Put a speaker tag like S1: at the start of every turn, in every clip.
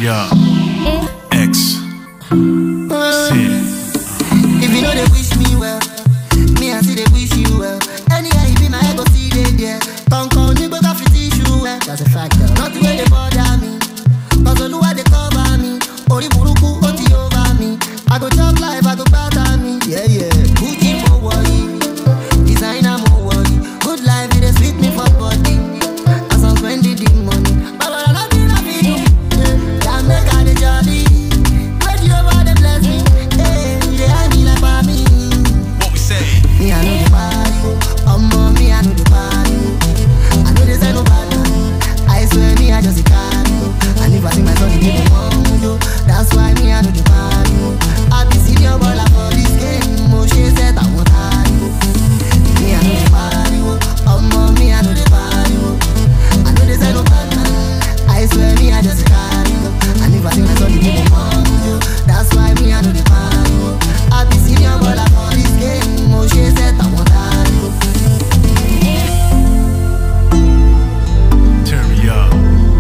S1: up. X. Sid.
S2: If you know they wish me well, me I see they wish you well. Anyhow you be my ego see they there. Don't call me but I fit issue well. That's a fact though. Not the way they bother me, cause Oluwa they cover me. Ori buruku oti over me. I go chop life, I go batter me. Yeah yeah. Gucci for worry, designer more worry. Good life it dey sweet me for body. As I'm spending the money, but I don't think I feel you. Can't make all the jolly. Where you over the bless me? Me, I know the party, me, I know the party. I know this ain't no bad man. I swear me, I just a carry. And if I sing my song, people want you. That's why me, I know the party. I be senior baller for this game. She said I want party. Me, I know the party, me, I know the party. I know this ain't no bad man. I swear me, I just a carry. And if I sing my song, people want you. That's why me, I know the party. I be senior baller for this game. She said I want
S1: Turn me up.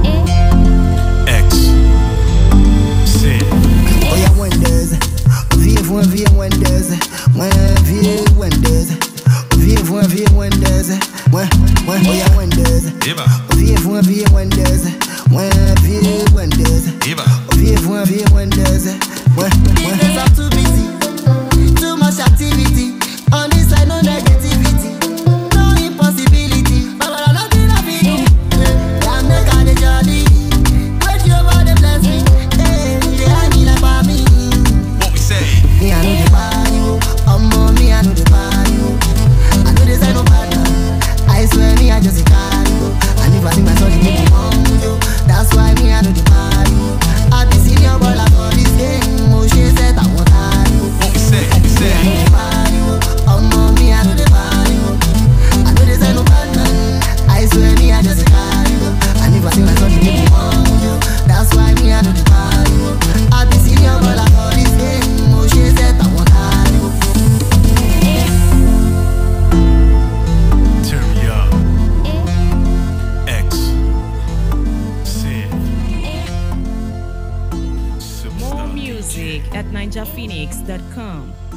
S1: X. Sid.
S2: Oh yeah, Wendes. Vive Wendes. Vive Wendes. Vive Wendes. Oh yeah, Wendes. Vive Wendes. Vive Wendes. Vive Wendes. Business I'm too busy. Too much activity. On this side, no negativity, no impossibility. But I don't think I feel you. Can't make all the jolly. Wait you over the bless me. They are me like for me.
S1: What we say?
S2: Me, I know the party. Me, I know the party. I know this ain't no bad man. I swear me, I just a carry. And if I sing my song, you make me want you. That's why me, I know the party. I be senior baller for this game. She said I want party.
S1: What we say? What we say?
S2: Me, I know the party. Me, I know the party. I know this ain't no bad man. I swear me, I just a carry. And if I sing my song, you make me want you. That's why me, I know the party. I be senior baller for this game. She said I want party.
S1: Turn me up. X. Sid.
S3: More
S1: Superstar
S3: music at ninjaphoenix.com.